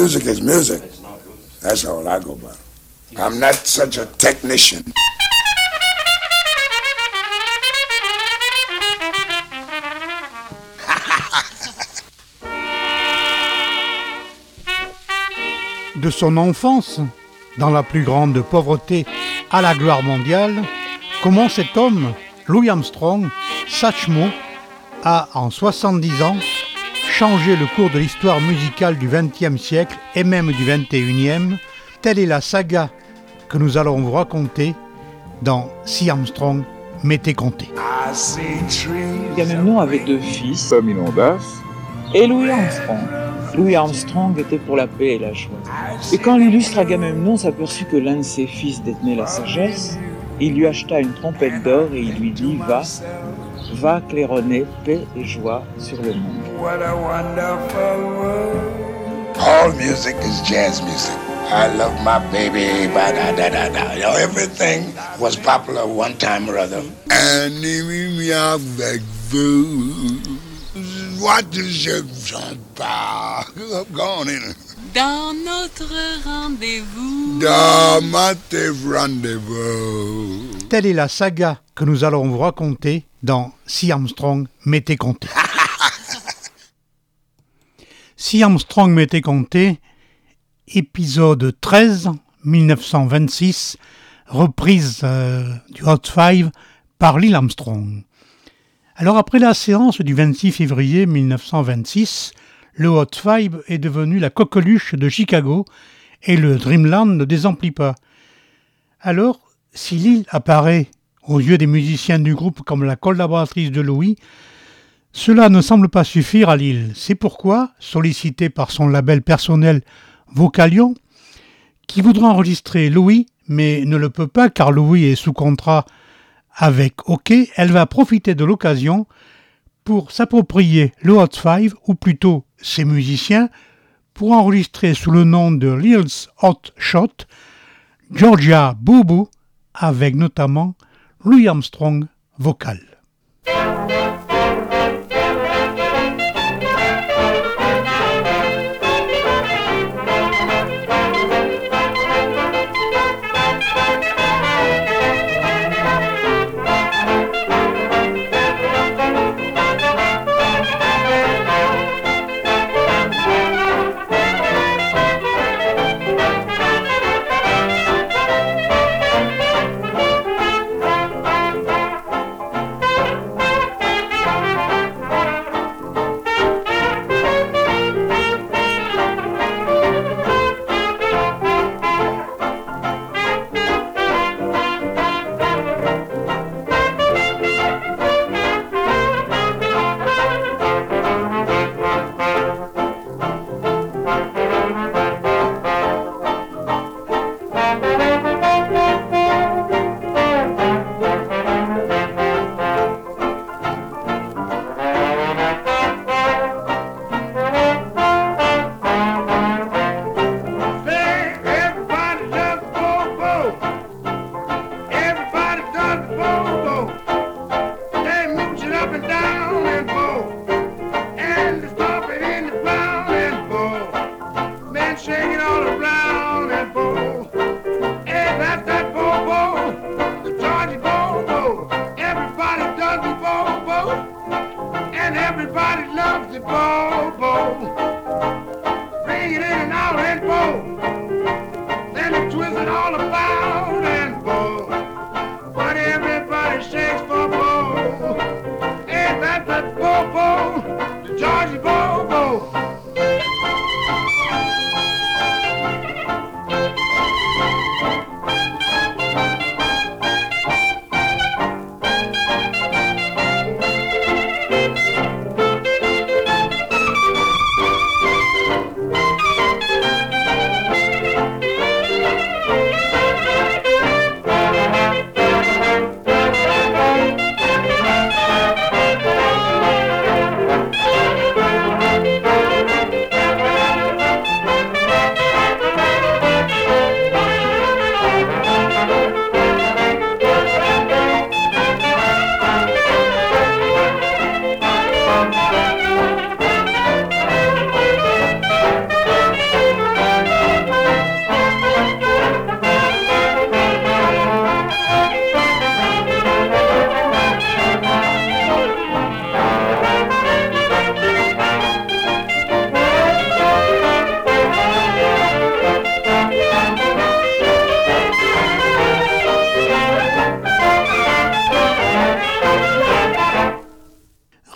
music is music. That's all I go by. I'm not such a technician. De son enfance, dans la plus grande pauvreté à la gloire mondiale, comment cet homme, Louis Armstrong, Satchmo, a en 70 ans changé le cours de l'histoire musicale du XXe siècle et même du XXIe. Telle est la saga que nous allons vous raconter dans Si Armstrong m'était compté. Agamemnon avait deux fils, Epaminondas et Louis Armstrong. Louis Armstrong était pour la paix et la joie. Et quand l'illustre Agamemnon s'aperçut que l'un de ses fils détenait la sagesse, il lui acheta une trompette d'or et il lui dit « Va claironner paix et joie sur le monde. » All music is jazz music. I love my baby, ba-da-da-da-da. You know, everything was popular one time or other. And me avec vous. What is your pas? Go on in. Dans notre rendez-vous. Dans notre rendez-vous. Telle est la saga que nous allons vous raconter dans Si Armstrong m'était compté. Si Armstrong m'était compté, épisode 13, 1926, reprise du Hot Five par Neil Armstrong. Alors après la séance du 26 février 1926, le Hot Five est devenu la coqueluche de Chicago et le Dreamland ne désemplit pas. Alors, si Lil apparaît aux yeux des musiciens du groupe comme la collaboratrice de Louis, cela ne semble pas suffire à Lil. C'est pourquoi, sollicité par son label personnel Vocalion, qui voudra enregistrer Louis, mais ne le peut pas car Louis est sous contrat avec OK, elle va profiter de l'occasion pour s'approprier le Hot Five, ou plutôt ses musiciens, pour enregistrer sous le nom de Lil's Hot Shot, Georgia Boo Boo, avec notamment Louis Armstrong vocal.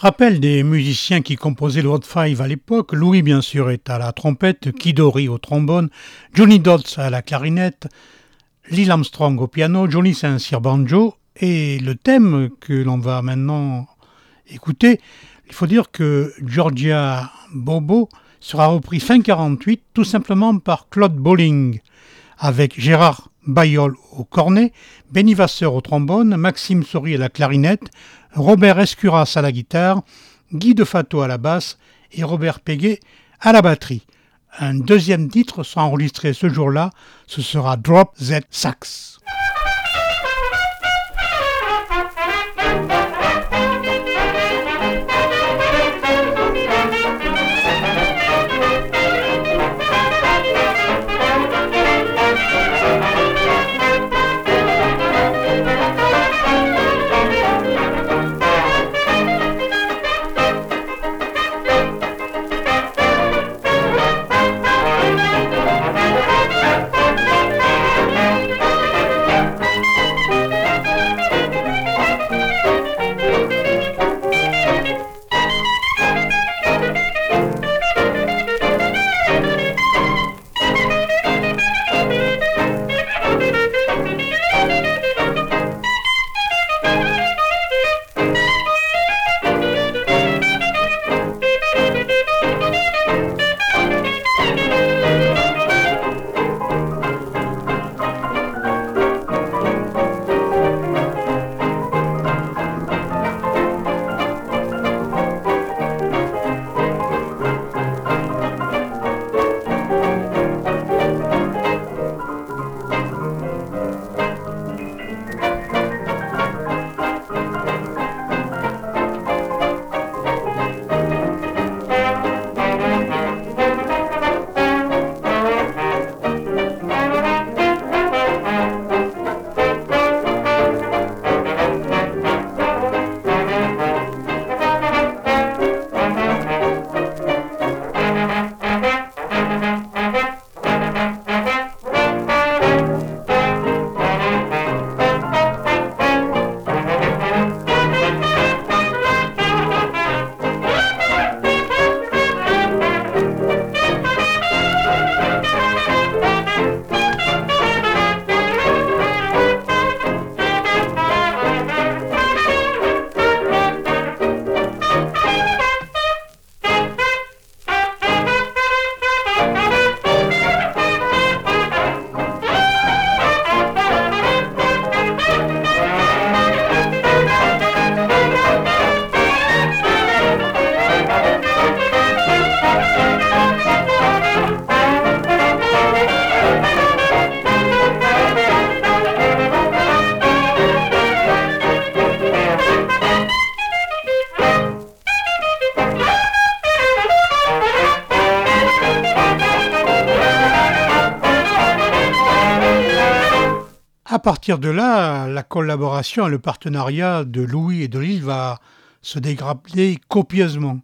Rappel des musiciens qui composaient le Hot Five à l'époque. Louis, bien sûr, est à la trompette, Kidori au trombone, Johnny Dodds à la clarinette, Lil Armstrong au piano, Johnny Saint-Cyr banjo. Et le thème que l'on va maintenant écouter, il faut dire que Georgia Bobo sera repris fin 48 tout simplement par Claude Bolling, avec Gérard Baillol au cornet, Benny Vasseur au trombone, Maxime Saury à la clarinette, Robert Escuras à la guitare, Guy Defato à la basse et Robert Péguet à la batterie. Un deuxième titre sera enregistré ce jour-là, ce sera Drop That Sax. À partir de là, la collaboration et le partenariat de Louis et de Lil va se dégrader copieusement.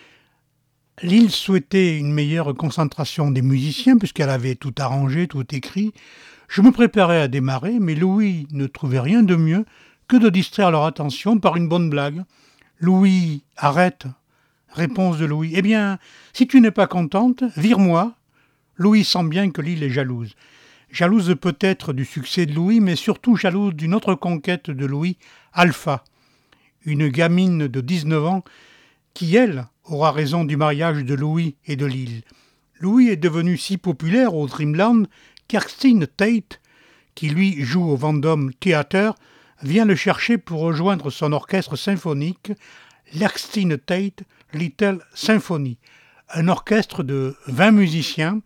Lil souhaitait une meilleure concentration des musiciens puisqu'elle avait tout arrangé, tout écrit. Je me préparais à démarrer, mais Louis ne trouvait rien de mieux que de distraire leur attention par une bonne blague. Louis, arrête. Réponse de Louis. Eh bien, si tu n'es pas contente, vire-moi. Louis sent bien que Lil est jalouse. Jalouse peut-être du succès de Louis, mais surtout jalouse d'une autre conquête de Louis, Alpha, une gamine de 19 ans qui, elle, aura raison du mariage de Louis et de Lil. Louis est devenu si populaire au Dreamland qu'Erskine Tate, qui lui joue au Vendôme Theatre, vient le chercher pour rejoindre son orchestre symphonique, l'Erskine Tate Little Symphony, un orchestre de 20 musiciens.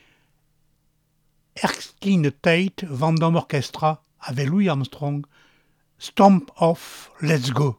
Erskine Tate Vendôme Orchestra avec Louis Armstrong. Stomp Off, Let's Go.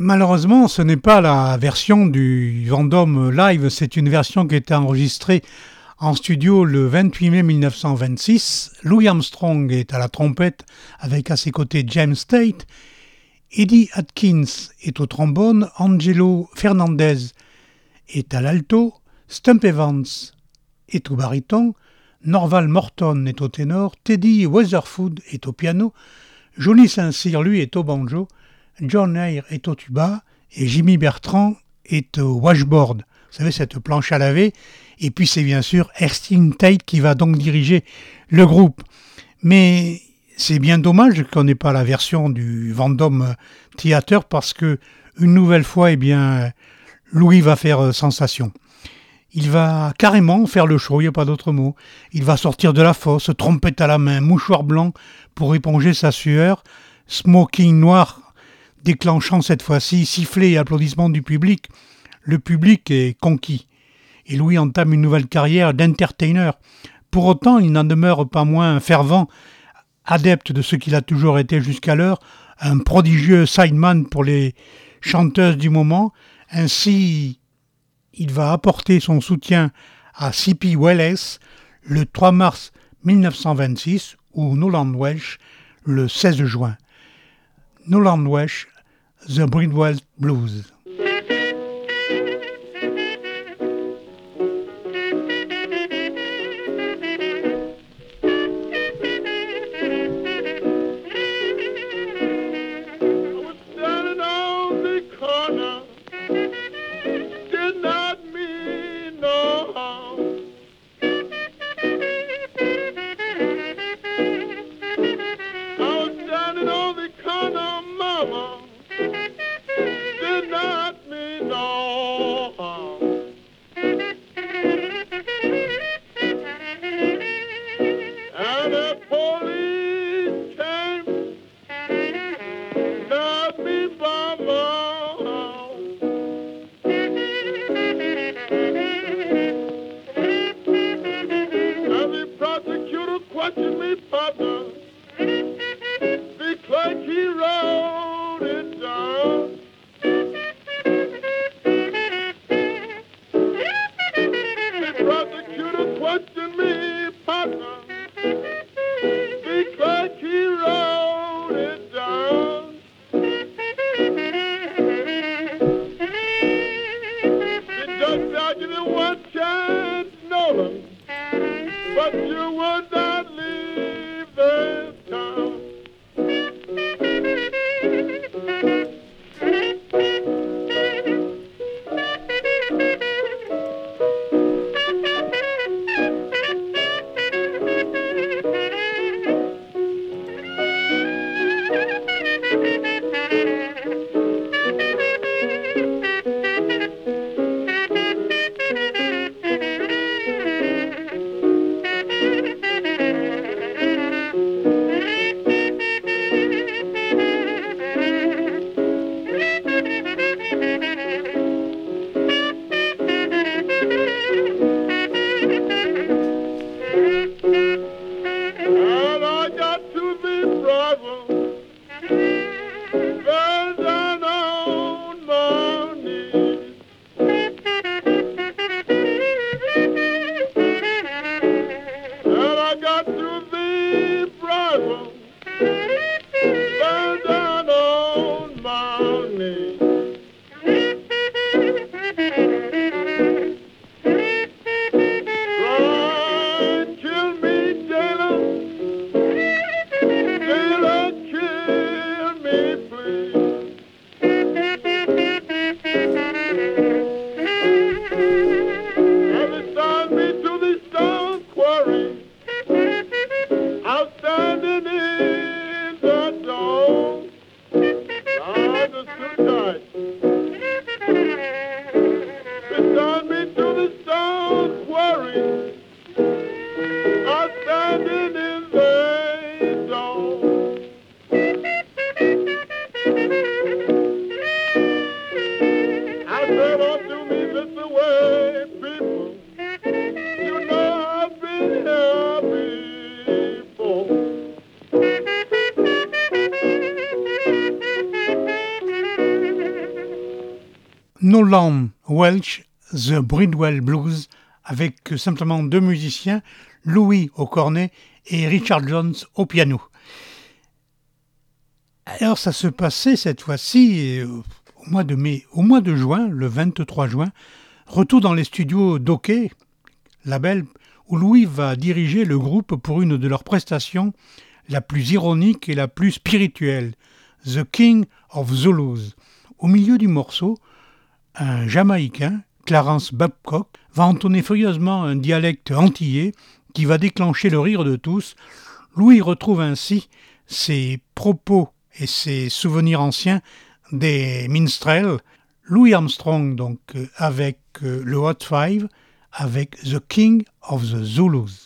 Malheureusement, ce n'est pas la version du Vendôme Live, c'est une version qui a été enregistrée en studio le 28 mai 1926. Louis Armstrong est à la trompette avec à ses côtés James Tate. Eddie Atkins est au trombone, Angelo Fernandez est à l'alto, Stump Evans est au baryton, Norval Morton est au ténor, Teddy Weatherford est au piano, Johnny Saint-Cyr, lui, est au banjo, John Eyre est au tuba et Jimmy Bertrand est au washboard. Vous savez, cette planche à laver. Et puis c'est bien sûr Erskine Tate qui va donc diriger le groupe. Mais c'est bien dommage qu'on n'ait pas la version du Vendôme Theatre parce que une nouvelle fois, eh bien, Louis va faire sensation. Il va carrément faire le show, il n'y a pas d'autre mot. Il va sortir de la fosse, trompette à la main, mouchoir blanc pour éponger sa sueur, smoking noir déclenchant cette fois-ci sifflets et applaudissements du public. Le public est conquis. Et Louis entame une nouvelle carrière d'entertainer. Pour autant, il n'en demeure pas moins un fervent adepte de ce qu'il a toujours été jusqu'alors, un prodigieux sideman pour les chanteuses du moment. Ainsi, il va apporter son soutien à C.P. Wallace le 3 mars 1926 ou Nolan Welsh le 16 juin. Nolan Welsh, The Bridwell Blues. Nolan Welch, The Bridwell Blues, avec simplement 2 musiciens, Louis au cornet et Richard Jones au piano. Alors ça se passait cette fois-ci au mois de juin, le 23 juin, retour dans les studios d'Hockey, label où Louis va diriger le groupe pour une de leurs prestations la plus ironique et la plus spirituelle, The King of Zulus. Au milieu du morceau, un Jamaïcain, Clarence Babcock, va entonner furieusement un dialecte antillais qui va déclencher le rire de tous. Louis retrouve ainsi ses propos et ses souvenirs anciens des minstrels. Louis Armstrong donc avec le Hot Five, avec The King of the Zulus.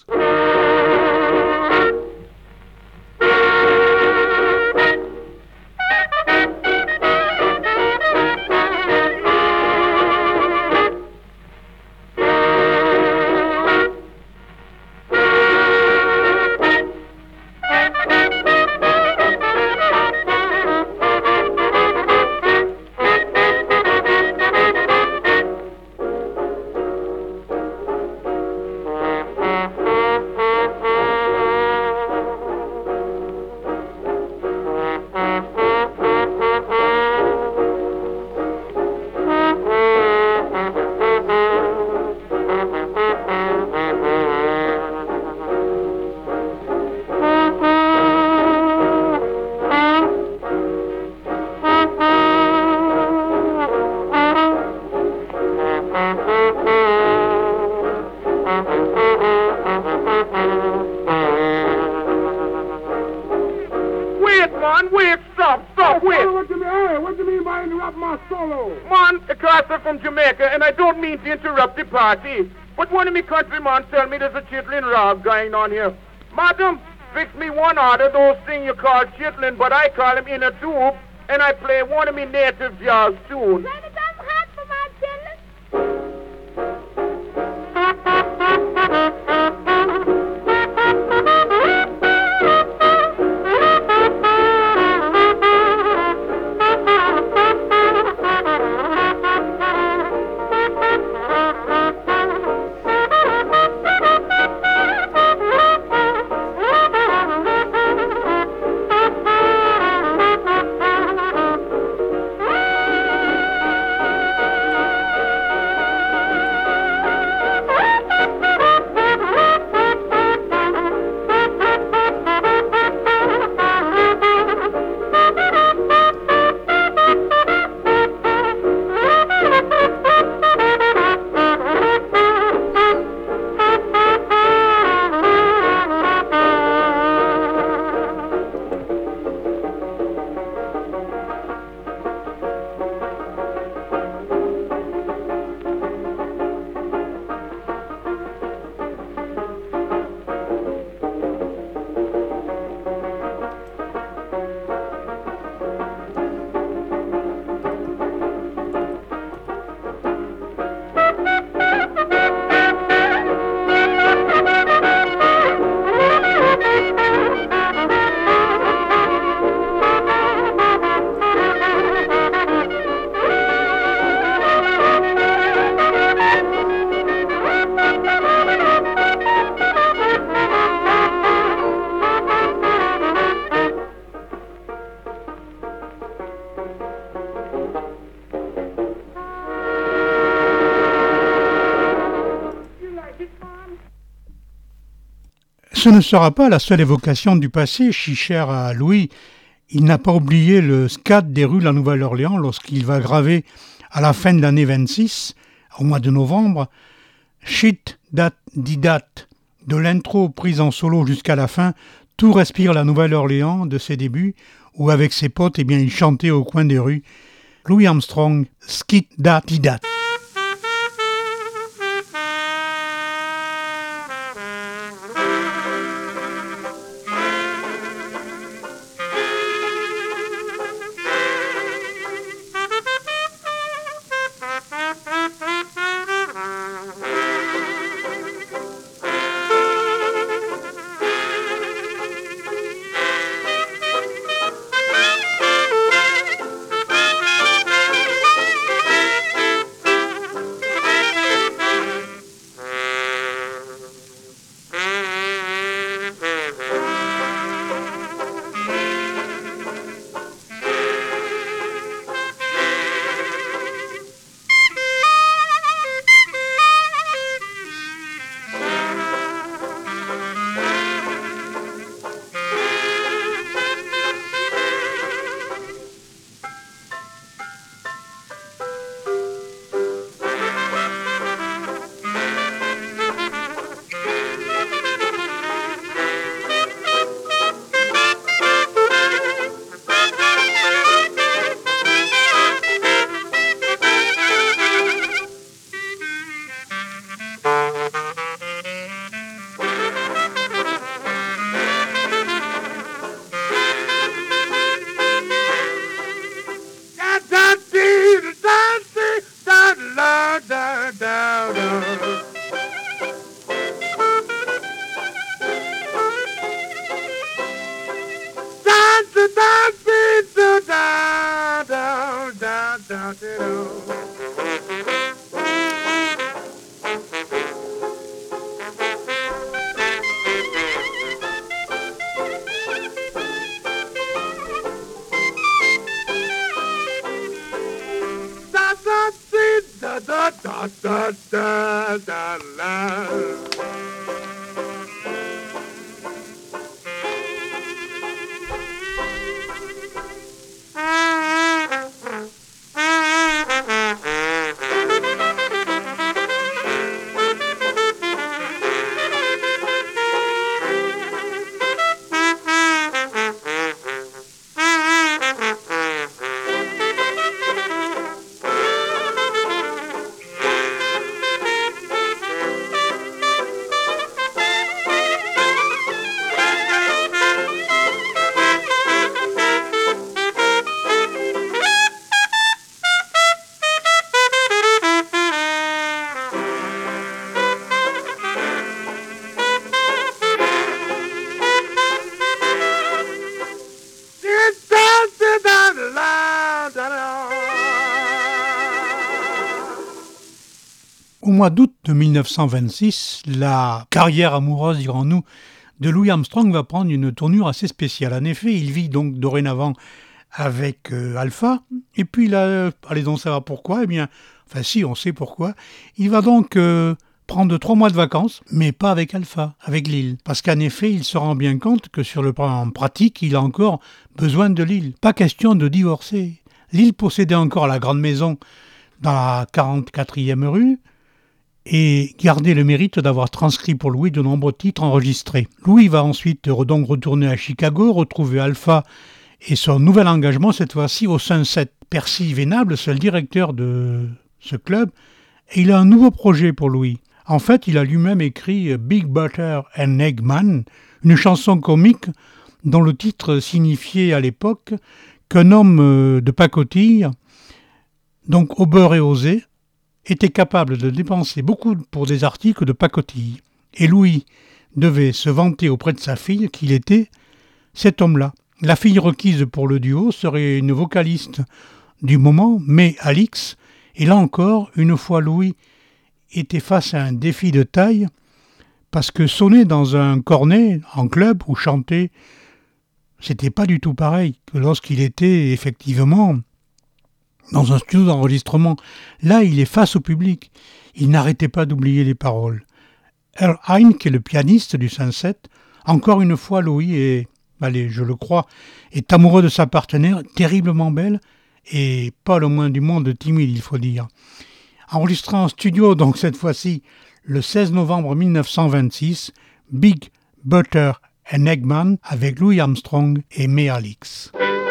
To interrupt the party, but one of me countrymen tell me there's a chitlin rag going on here. Madam, fix me one order those things you call chitlin, but I call them in a tube, and I play one of me native jazz tunes. Ce ne sera pas la seule évocation du passé, si cher à Louis. Il n'a pas oublié le scat des rues de la Nouvelle-Orléans lorsqu'il va graver à la fin de l'année 26, au mois de novembre, Shit Dat Di Dat. De l'intro prise en solo jusqu'à la fin, tout respire la Nouvelle-Orléans de ses débuts, où avec ses potes, il chantait au coin des rues. Louis Armstrong, Skit Dat Di Dat. Au mois d'août de 1926, la carrière amoureuse, dirons-nous, de Louis Armstrong va prendre une tournure assez spéciale. En effet, il vit donc dorénavant avec Alpha, et puis là, allez donc savoir pourquoi, eh bien, enfin si, on sait pourquoi, il va donc prendre 3 mois de vacances, mais pas avec Alpha, avec Lil. Parce qu'en effet, il se rend bien compte que sur le plan pratique, il a encore besoin de Lil. Pas question de divorcer. Lil possédait encore la grande maison dans la 44e rue, et gardait le mérite d'avoir transcrit pour Louis de nombreux titres enregistrés. Louis va ensuite donc retourner à Chicago, retrouver Alpha et son nouvel engagement, cette fois-ci au Sunset. Percy Venable, c'est le directeur de ce club, et il a un nouveau projet pour Louis. En fait, il a lui-même écrit Big Butter and Eggman, une chanson comique dont le titre signifiait à l'époque qu'un homme de pacotille, donc au beurre et osé, était capable de dépenser beaucoup pour des articles de pacotille. Et Louis devait se vanter auprès de sa fille qu'il était cet homme-là. La fille requise pour le duo serait une vocaliste du moment, May Alix, et là encore, une fois Louis était face à un défi de taille, parce que sonner dans un cornet, en club, ou chanter, c'était pas du tout pareil que lorsqu'il était effectivement dans un studio d'enregistrement. Là, il est face au public. Il n'arrêtait pas d'oublier les paroles. Earl Hine, qui est le pianiste du Sunset, encore une fois, Louis je le crois, est amoureux de sa partenaire, terriblement belle, et pas le moins du monde timide, il faut dire. Enregistré en studio, donc cette fois-ci, le 16 novembre 1926, Big Butter and Eggman, avec Louis Armstrong et May Alix.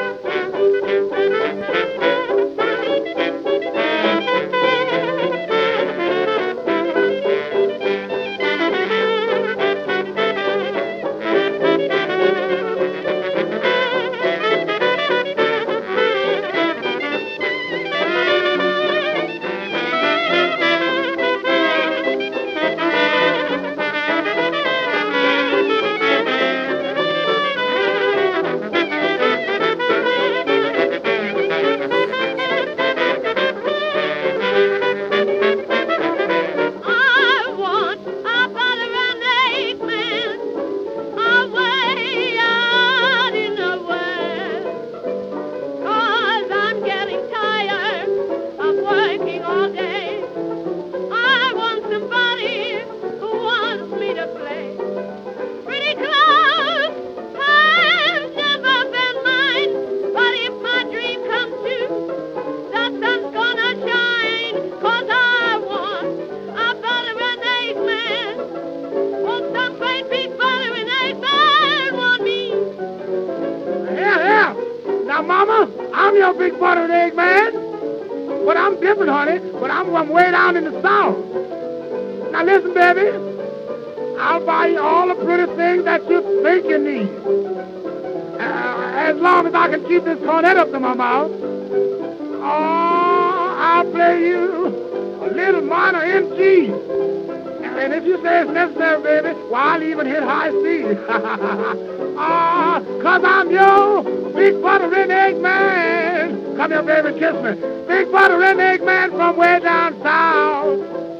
Keep this cornet up to my mouth. Oh, I'll play you a little minor in G. And if you say it's necessary, baby, well, I'll even hit high C. Cause I'm your big butter and egg man. Cause Come here, baby, kiss me. Big butter and egg man from way down south.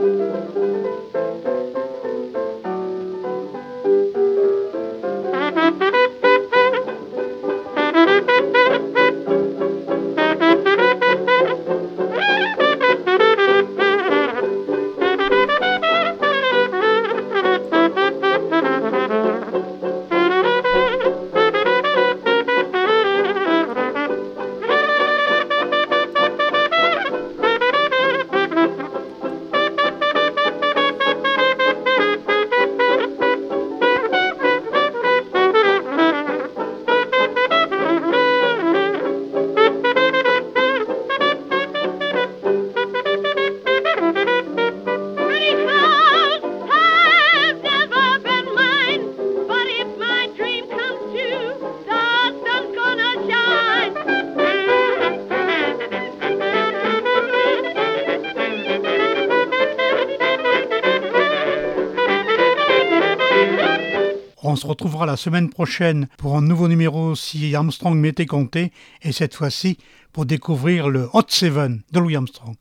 On se retrouvera la semaine prochaine pour un nouveau numéro si Armstrong m'était compté, et cette fois-ci pour découvrir le Hot Seven de Louis Armstrong.